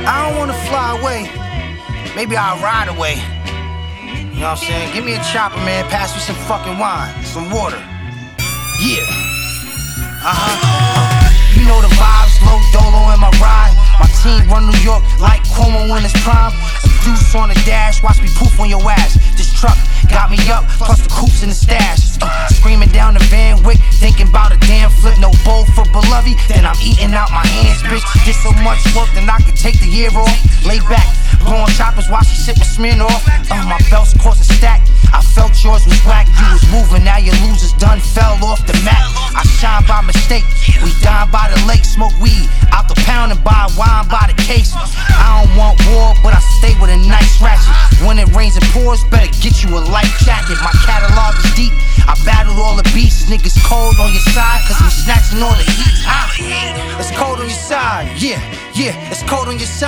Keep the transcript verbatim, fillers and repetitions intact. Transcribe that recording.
I don't wanna fly away. Maybe I'll ride away. You know what I'm saying? Give me a chopper, man. Pass me some fucking wine, some water. Yeah. Uh-huh. You know the vibes, low dolo in my ride. My team run New York like Cuomo in his prime. A deuce on the dash, watch me poof on your ass. This truck got me up, plus the coops in the stash. Uh, screaming down the Van Wick, thinking about a damn flip. No bowl for beloved, then I'm eating out my hands, bitch. Did so much work, then I could take the year off. Lay back, blowing choppers while she sipping Smirnoff. Uh, my belt's cost a stack. I felt yours was whack. You was moving, now your losers done fell off the mat. I shine by mistake, we dine by the lake. Smoke weed out the pound and buy wine by the case. I don't want war, but I stay with a nice ratchet. When it rains and pours, better get you a light jacket. My catalog is deep, I battled all the beasts. Niggas cold on your side, cause we snatching all the heat. Ah, it's cold on your side, yeah, yeah, it's cold on your side.